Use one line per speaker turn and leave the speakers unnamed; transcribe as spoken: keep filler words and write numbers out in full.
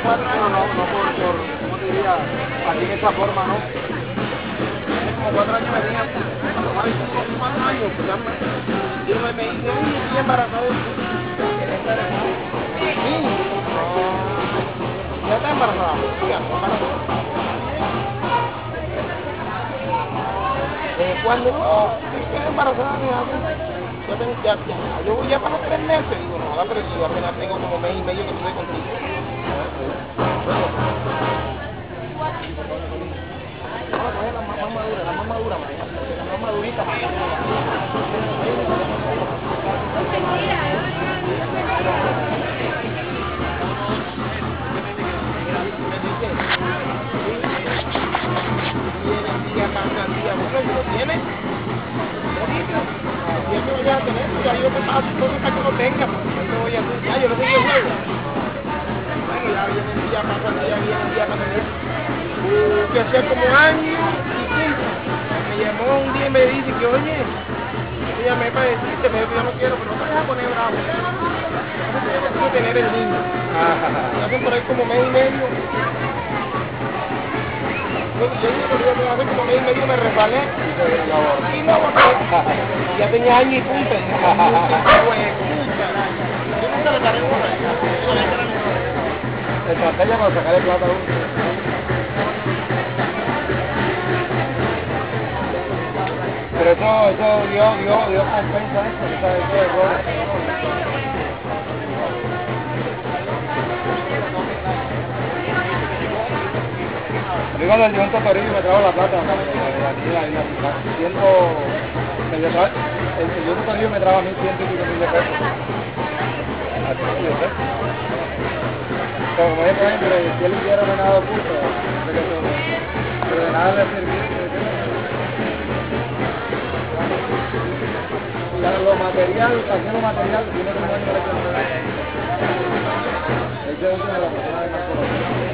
cuatro años, no, no por, por, ¿cómo te diría? Así de esa forma, ¿no? Hace como cuatro años me tenía, cuando más de cinco, cuatro años, pues ya me, yo me, me dice, oye, estoy embarazada. Sí, ya está embarazada, ya está embarazada. Eh, cuando no, estoy embarazada, me hace, ya, tengo, ya, ya, yo voy ya para tres meses, digo, no, pero si yo apenas tengo como mes y medio que estoy contigo. Vamos a coger la más, más madura, la más madura, María, la más madurita, María. Día pasa día, bueno, si lo tienes, si es que vayas a tener, ya yo te paso todo hasta que lo tengas, porque yo te voy a hacer, ya yo no sé qué juego. Bueno, ya viene el día, pasa el día, viene el día, pasa el día. Uh, que hacía como años y quince. Me llamó un día y me dice que, oye, yo te llamé para decirte, me dijo que yo no quiero, pero no te vayas a poner bravo. Entonces yo no quiero tener el niño. Y hacen por ahí como mes y medio. Yo dije, hace como mes y medio me resbalé y no boté. Ya tenía año y punto. Y dije, yo nunca le paré bola.
Estrategia para sacar el plata a uno. Pero eso, eso dio, dio, dio compensa eso, esa vez que error. Yo cuando el León Totorino me trajo la plata, aquí la isla, ciento, el León Totorino me trajo a mí ciento y pico mil de pesos. Así yo sé. Pero como es por ejemplo, si él hubiera ganado puntos, pero de nada le sirvió. Ya lo material, haciendo material, tiene como año de que no le da. Ese es uno de las personas de más